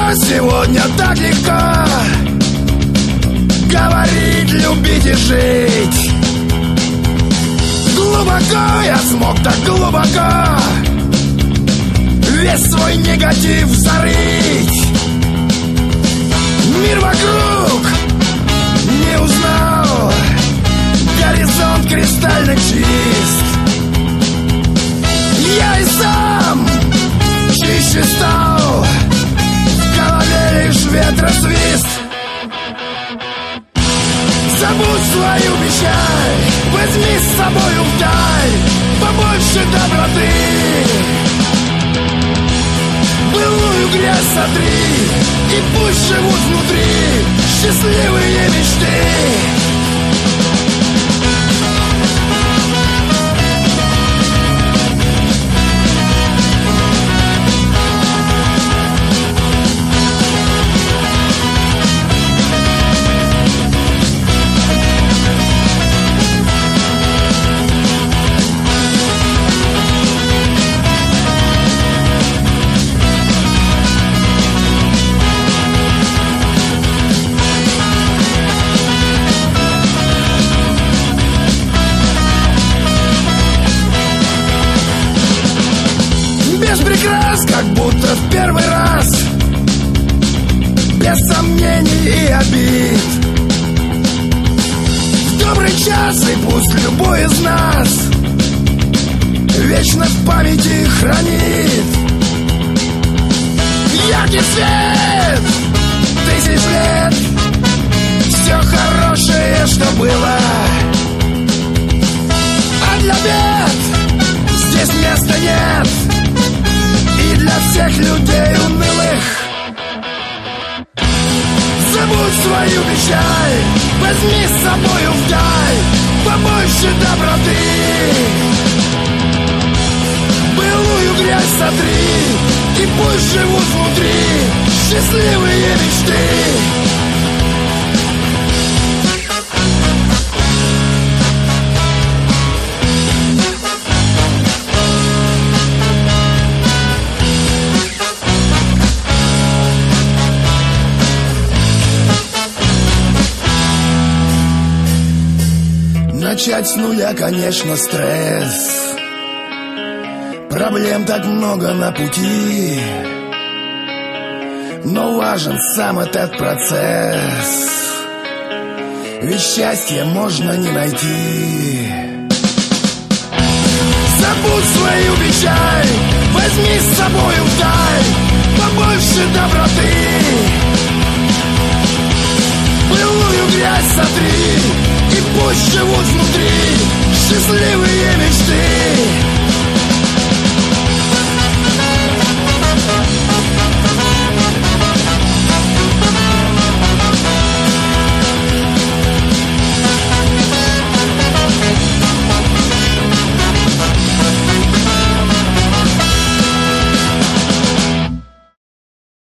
сегодня так легко говорить, любить и жить. Глубоко я смог, так глубоко весь свой негатив зарыть. Мир вокруг не узнал, горизонт кристально чист. Я и сам чище стал, в голове лишь ветросвист. Забудь свою печаль, возьми с собою вдаль побольше доброты. Былую грязь сотри, и пусть живут внутри счастливые мечты. Как будто в первый раз, без сомнений и обид. В добрый час и пусть любой из нас вечно в памяти хранит яркий свет тысяч лет, все хорошее, что было. А для бед здесь места нет, и для всех людей унылых. Забудь свою печаль, возьми с собою вдаль побольше доброты. Былую грязь сотри, и пусть живут внутри счастливые мечты. Начать с нуля, конечно, стресс. Проблем так много на пути, но важен сам этот процесс, ведь счастье можно не найти. Забудь свою печаль, возьми с собою вдаль побольше доброты. Былую грязь сотри, и пусть живут внутри счастливые